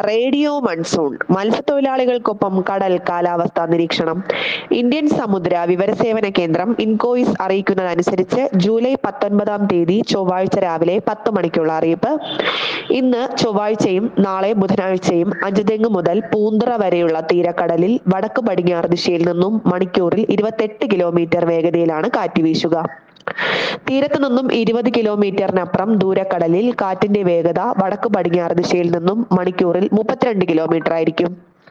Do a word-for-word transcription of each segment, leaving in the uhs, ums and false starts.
Radio monsoon മത്സ്യത്തൊഴിലാളികൾക്കൊപ്പം കടൽ കാലാവസ്ഥാ നിരീക്ഷണം. ഇന്ത്യൻ സമുദ്ര വിവരസേവന കേന്ദ്രം ഇൻകോയിസ് അറിയിക്കുന്നതനുസരിച്ച് ജൂലൈ പത്തൊൻപതാം തീയതി ചൊവ്വാഴ്ച രാവിലെ പത്ത് മണിക്കുള്ള അറിയിപ്പ്. ഇന്ന് ചൊവ്വാഴ്ചയും നാളെ ബുധനാഴ്ചയും അഞ്ചുതെങ്ങ് മുതൽ പൂന്തുറ വരെയുള്ള തീരക്കടലിൽ വടക്ക് പടിഞ്ഞാറ് ദിശയിൽ നിന്നും മണിക്കൂറിൽ ഇരുപത്തെട്ട് കിലോമീറ്റർ വേഗതയിലാണ് കാറ്റ് വീശുക. തീരത്തു നിന്നും ഇരുപത് കിലോമീറ്ററിനപ്പുറം ദൂരക്കടലിൽ കാറ്റിന്റെ വേഗത വടക്ക് പടിഞ്ഞാറ് ദിശയിൽ നിന്നും മണിക്കൂറിൽ മുപ്പത്തിരണ്ട് കിലോമീറ്റർ ആയിരിക്കും.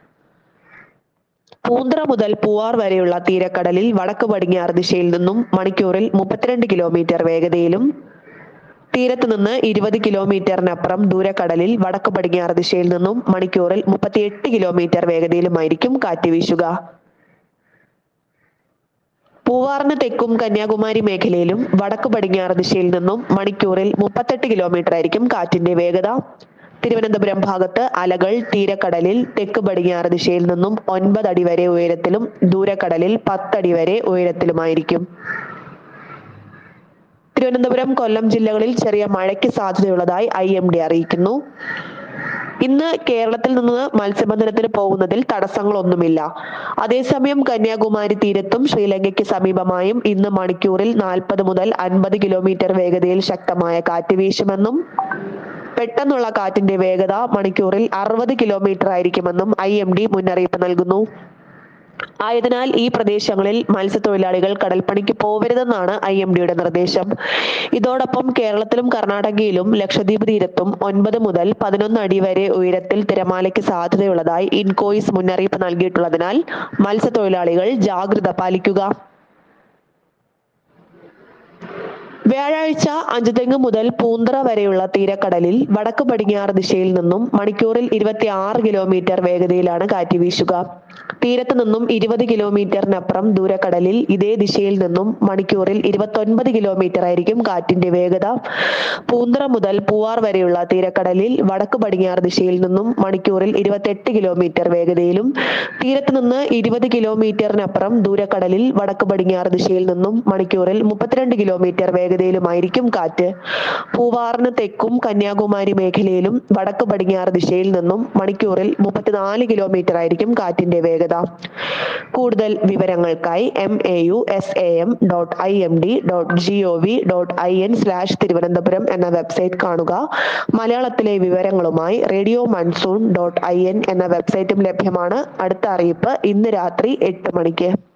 പൂന്തുറ മുതൽ പൂവാർ വരെയുള്ള തീരക്കടലിൽ വടക്ക് പടിഞ്ഞാറ് ദിശയിൽ നിന്നും മണിക്കൂറിൽ മുപ്പത്തിരണ്ട് കിലോമീറ്റർ വേഗതയിലും തീരത്ത് നിന്ന് ഇരുപത് കിലോമീറ്ററിനപ്പുറം ദൂരക്കടലിൽ വടക്ക് പടിഞ്ഞാറ് ദിശയിൽ നിന്നും മണിക്കൂറിൽ മുപ്പത്തിയെട്ട് കിലോമീറ്റർ വേഗതയിലുമായിരിക്കും കാറ്റ് വീശുക. പൂവാറിന് തെക്കും കന്യാകുമാരി മേഖലയിലും വടക്ക് പടിഞ്ഞാറ് ദിശയിൽ നിന്നും മണിക്കൂറിൽ മുപ്പത്തെട്ട് കിലോമീറ്റർ ആയിരിക്കും കാറ്റിന്റെ വേഗത. തിരുവനന്തപുരം ഭാഗത്ത് അലകൾ തീരക്കടലിൽ തെക്ക് പടിഞ്ഞാറ് ദിശയിൽ നിന്നും ഒൻപത് അടി വരെ ഉയരത്തിലും ദൂരക്കടലിൽ പത്തടി വരെ ഉയരത്തിലുമായിരിക്കും. തിരുവനന്തപുരം, കൊല്ലം ജില്ലകളിൽ ചെറിയ മഴയ്ക്ക് സാധ്യതയുള്ളതായി ഐ എം ഡി അറിയിക്കുന്നു. ഇന്ന് കേരളത്തിൽ നിന്ന് മത്സ്യബന്ധനത്തിന് പോകുന്നതിൽ തടസ്സങ്ങളൊന്നുമില്ല. അതേസമയം കന്യാകുമാരി തീരത്തും ശ്രീലങ്കയ്ക്ക് സമീപമായും ഇന്ന് മണിക്കൂറിൽ നാൽപ്പത് മുതൽ അൻപത് കിലോമീറ്റർ വേഗതയിൽ ശക്തമായ കാറ്റ് വീശുമെന്നും പെട്ടെന്നുള്ള കാറ്റിന്റെ വേഗത മണിക്കൂറിൽ അറുപത് കിലോമീറ്റർ ആയിരിക്കുമെന്നും ഐ എം ഡി മുന്നറിയിപ്പ് നൽകുന്നു. ആയതിനാൽ ഈ പ്രദേശങ്ങളിൽ മത്സ്യത്തൊഴിലാളികൾ കടൽപ്പണിക്ക് പോവരുതെന്നാണ് ഐ എം ഡിയുടെ നിർദ്ദേശം. ഇതോടൊപ്പം കേരളത്തിലും കർണാടകയിലും ലക്ഷദ്വീപ് തീരത്തും ഒൻപത് മുതൽ പതിനൊന്ന് അടി വരെ ഉയരത്തിൽ തിരമാലയ്ക്ക് സാധ്യതയുള്ളതായി ഇൻകോയിസ് മുന്നറിയിപ്പ് നൽകിയിട്ടുള്ളതിനാൽ മത്സ്യത്തൊഴിലാളികൾ ജാഗ്രത പാലിക്കുക. വ്യാഴാഴ്ച അഞ്ചുതെങ്ങ് മുതൽ പൂന്തുറ വരെയുള്ള തീരക്കടലിൽ വടക്ക് പടിഞ്ഞാറ് ദിശയിൽ നിന്നും മണിക്കൂറിൽ ഇരുപത്തി ആറ് കിലോമീറ്റർ വേഗതയിലാണ് കാറ്റ് വീശുക. തീരത്ത് നിന്നും ഇരുപത് കിലോമീറ്ററിനപ്പുറം ദൂരക്കടലിൽ ഇതേ ദിശയിൽ നിന്നും മണിക്കൂറിൽ ഇരുപത്തൊൻപത് കിലോമീറ്റർ ആയിരിക്കും കാറ്റിന്റെ വേഗത. പൂന്തുറ മുതൽ പൂവാർ വരെയുള്ള തീരക്കടലിൽ വടക്ക് പടിഞ്ഞാറ് ദിശയിൽ നിന്നും മണിക്കൂറിൽ ഇരുപത്തെട്ട് കിലോമീറ്റർ വേഗതയിലും തീരത്ത് നിന്ന് ഇരുപത് കിലോമീറ്ററിനപ്പുറം ദൂരക്കടലിൽ വടക്ക് പടിഞ്ഞാറ് ദിശയിൽ നിന്നും മണിക്കൂറിൽ മുപ്പത്തിരണ്ട് കിലോമീറ്റർ വേഗതയിലുമായിരിക്കും കാറ്റ്. പൂവാറിന് തെക്കും കന്യാകുമാരി മേഖലയിലും വടക്ക് പടിഞ്ഞാറ് ദിശയിൽ നിന്നും മണിക്കൂറിൽ മുപ്പത്തിനാല് കിലോമീറ്റർ ആയിരിക്കും കാറ്റിന്റെ വേഗത. കൂടുതൽ വിവരങ്ങൾക്കായി M A U S A M dot I M D dot G O V dot I N slash Thiruvananthapuram എന്ന വെബ്സൈറ്റ് കാണുക. മലയാളത്തിലെ വിവരങ്ങളുമായി radio monsoon dot I N എന്ന വെബ്സൈറ്റും ലഭ്യമാണ്. അടുത്ത അറിയിപ്പ് ഇന്ന് രാത്രി എട്ട് മണിക്ക്.